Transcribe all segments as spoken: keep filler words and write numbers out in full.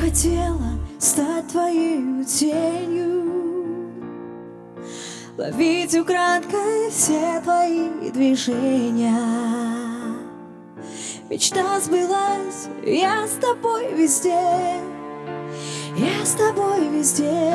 хотела стать твоей тенью, ловить украдкой все твои движения. Мечта сбылась, я с тобой везде, я с тобой везде,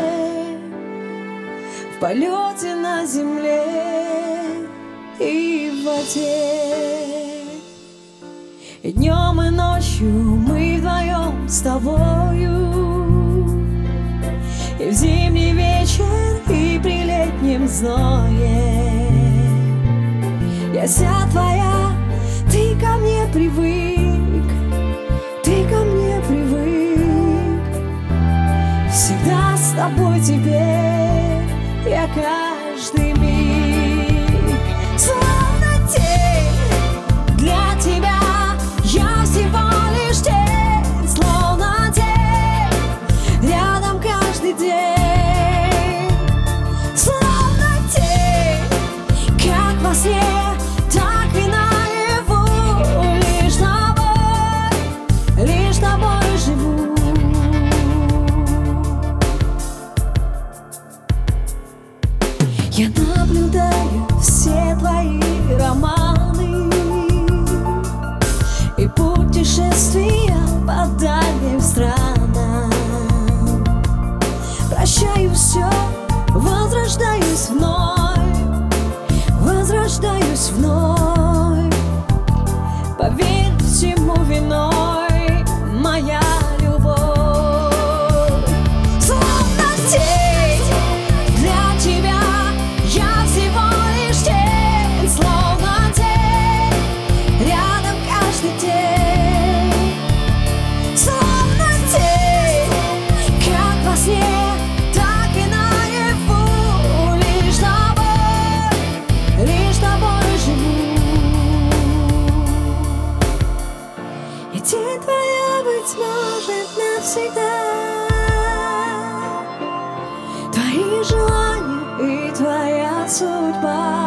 в полете на земле и в воде. И днем и ночью мы вдвоем с тобою, и в зимний вечер, и при летнем зное. Я вся твоя, ты ко мне привык, ты ко мне привык. Всегда с тобой теперь я каждый миг, словно тень для тебя. Я всего лишь тень, словно тень, рядом каждый день. Словно тень, как во сне, так и наяву. Лишь тобой, лишь тобой живу. Я наблюдаю все твои романы и путешествия по дальним странам. Прощаю все, возрождаюсь вновь, возрождаюсь вновь. Поверь, всему виной моя любовь. Словно тень для тебя, я всего лишь тень, словно тень, рядом каждый день. Словно тень, как во сне, так и наяву. Лишь тобой, лишь тобой живу. И тень твоя, быть может, навсегда. Твои желания и твоя судьба.